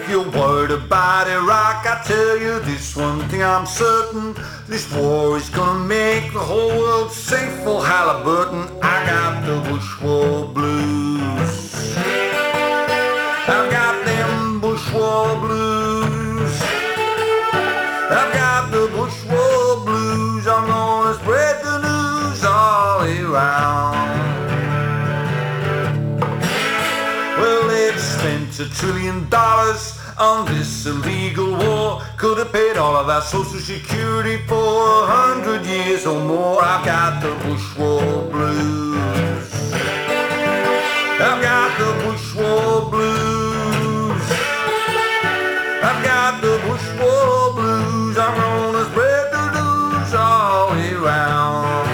If you're worried about Iraq, I tell you this one thing I'm certain. This war is gonna make the whole world safe for Halliburton. I got the Bush War blues. I've got them Bush War blues. I've got the Bush War blues. I'm gonna spread the news all around. Well, they've spent $1 trillion on this illegal war. Could have paid all of our social security for 100 years or more. I've got the Bush War blues. I've got the Bush War blues. I've got the Bush War blues. I'm gonna spread the news all around.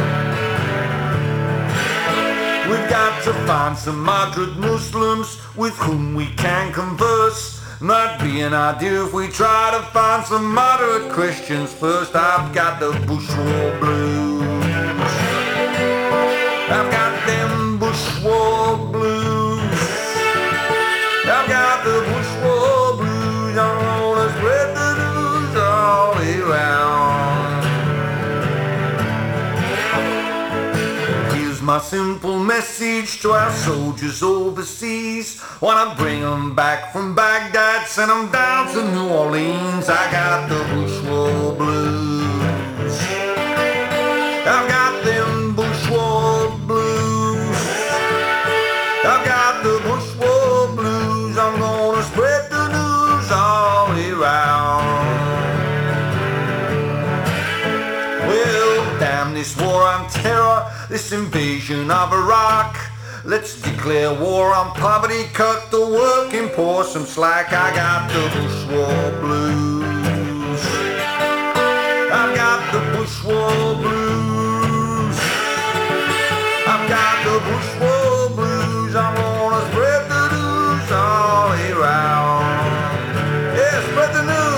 We've got to find some moderate Muslims with whom we can converse. Might be an idea if we try to find some moderate Christians first. I've got the Bush War blues. I've got them Bush War blues. I've got the Bush War blues. I'm gonna spread the news all around. Here's my simple message to our soldiers overseas. Wanna bring them back from Baghdad, send them down to New Orleans. I got the Bush War blues. I've got them Bush War blues. I've got the Bush War blues. I'm gonna spread the news all around. Well, damn this war on terror, this invasion of Iraq. Let's declare war on poverty, cut the working poor some slack. I got the Bush War blues. I've got the Bush War blues. I've got the Bush War blues. I'm gonna spread the news all around. Yeah, spread the news.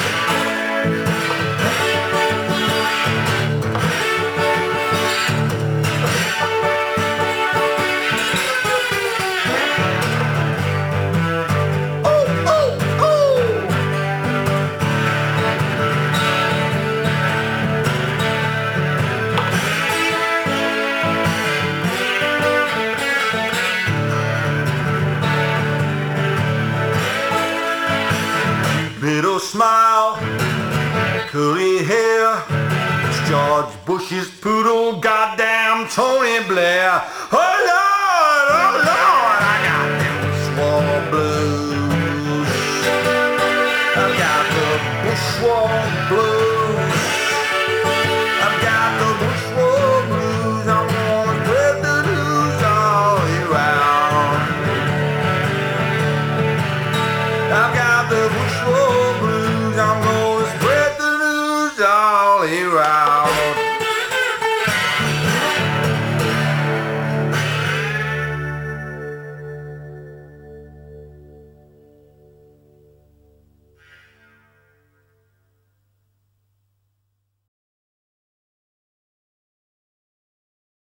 Little smile, curly hair, it's George Bush's poodle, goddamn Tony Blair. Oh,